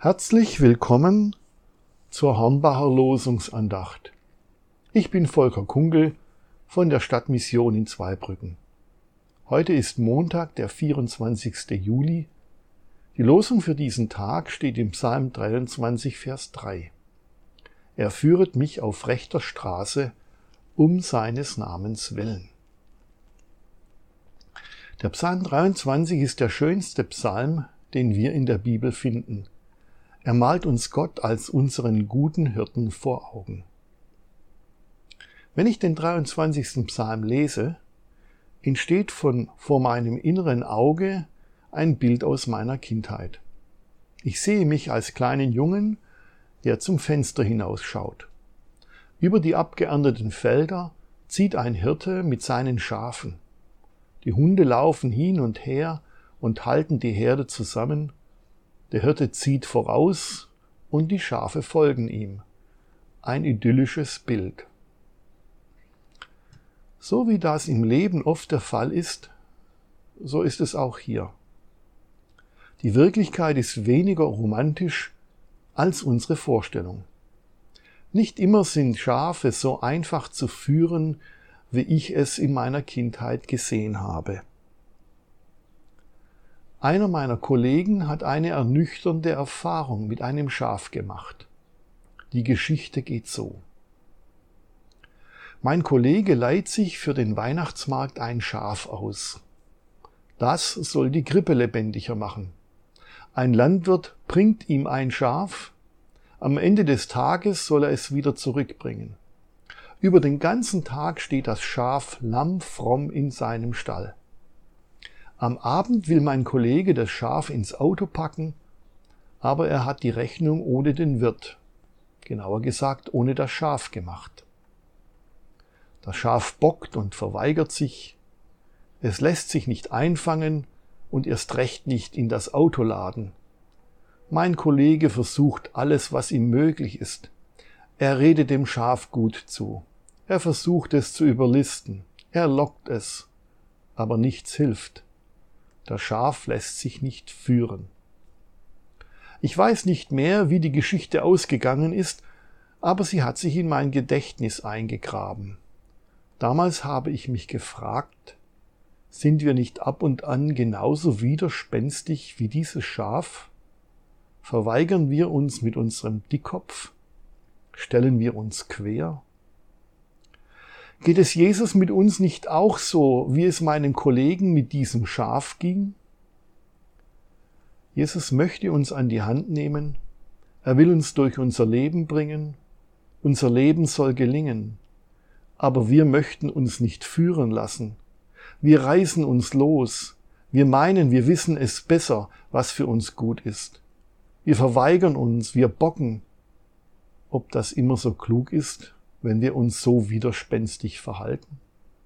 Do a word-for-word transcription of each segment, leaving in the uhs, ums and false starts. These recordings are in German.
Herzlich willkommen zur Hornbacher Losungsandacht. Ich bin Volker Kungel von der Stadtmission in Zweibrücken. Heute ist Montag, der vierundzwanzigste Juli. Die Losung für diesen Tag steht im Psalm dreiundzwanzig, Vers drei. Er führet mich auf rechter Straße um seines Namens willen. Der Psalm dreiundzwanzig ist der schönste Psalm, den wir in der Bibel finden. Er malt uns Gott als unseren guten Hirten vor Augen. Wenn ich den dreiundzwanzigsten Psalm lese, entsteht von vor meinem inneren Auge ein Bild aus meiner Kindheit. Ich sehe mich als kleinen Jungen, der zum Fenster hinausschaut. Über die abgeernteten Felder zieht ein Hirte mit seinen Schafen. Die Hunde laufen hin und her und halten die Herde zusammen. Der Hirte zieht voraus und die Schafe folgen ihm. Ein idyllisches Bild. So wie das im Leben oft der Fall ist, so ist es auch hier. Die Wirklichkeit ist weniger romantisch als unsere Vorstellung. Nicht immer sind Schafe so einfach zu führen, wie ich es in meiner Kindheit gesehen habe. Einer meiner Kollegen hat eine ernüchternde Erfahrung mit einem Schaf gemacht. Die Geschichte geht so. Mein Kollege leiht sich für den Weihnachtsmarkt ein Schaf aus. Das soll die Krippe lebendiger machen. Ein Landwirt bringt ihm ein Schaf. Am Ende des Tages soll er es wieder zurückbringen. Über den ganzen Tag steht das Schaf lammfromm in seinem Stall. Am Abend will mein Kollege das Schaf ins Auto packen, aber er hat die Rechnung ohne den Wirt, genauer gesagt ohne das Schaf gemacht. Das Schaf bockt und verweigert sich, es lässt sich nicht einfangen und erst recht nicht in das Auto laden. Mein Kollege versucht alles, was ihm möglich ist. Er redet dem Schaf gut zu, er versucht es zu überlisten, er lockt es, aber nichts hilft. Das Schaf lässt sich nicht führen. Ich weiß nicht mehr, wie die Geschichte ausgegangen ist, aber sie hat sich in mein Gedächtnis eingegraben. Damals habe ich mich gefragt, sind wir nicht ab und an genauso widerspenstig wie dieses Schaf? Verweigern wir uns mit unserem Dickkopf? Stellen wir uns quer? Geht es Jesus mit uns nicht auch so, wie es meinem Kollegen mit diesem Schaf ging? Jesus möchte uns an die Hand nehmen. Er will uns durch unser Leben bringen. Unser Leben soll gelingen. Aber wir möchten uns nicht führen lassen. Wir reißen uns los. Wir meinen, wir wissen es besser, was für uns gut ist. Wir verweigern uns, wir bocken. Ob das immer so klug ist, wenn wir uns so widerspenstig verhalten?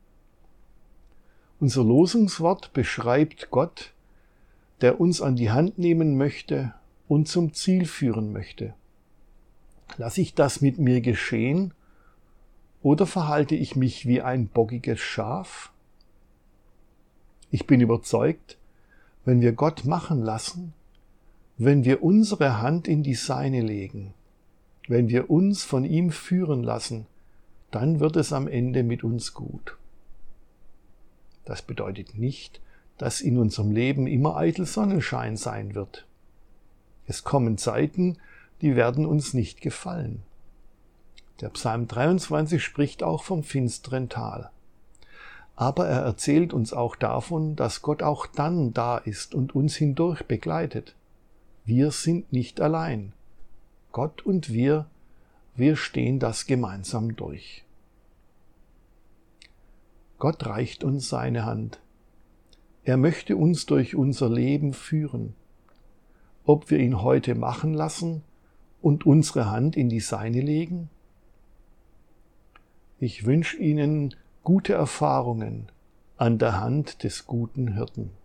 Unser Losungswort beschreibt Gott, der uns an die Hand nehmen möchte und zum Ziel führen möchte. Lasse ich das mit mir geschehen oder verhalte ich mich wie ein bockiges Schaf? Ich bin überzeugt, wenn wir Gott machen lassen, wenn wir unsere Hand in die Seine legen, wenn wir uns von ihm führen lassen, dann wird es am Ende mit uns gut. Das bedeutet nicht, dass in unserem Leben immer eitel Sonnenschein sein wird. Es kommen Zeiten, die werden uns nicht gefallen. Der Psalm dreiundzwanzig spricht auch vom finsteren Tal. Aber er erzählt uns auch davon, dass Gott auch dann da ist und uns hindurch begleitet. Wir sind nicht allein. Gott und wir, wir stehen das gemeinsam durch. Gott reicht uns seine Hand. Er möchte uns durch unser Leben führen. Ob wir ihn heute machen lassen und unsere Hand in die seine legen? Ich wünsche Ihnen gute Erfahrungen an der Hand des guten Hirten.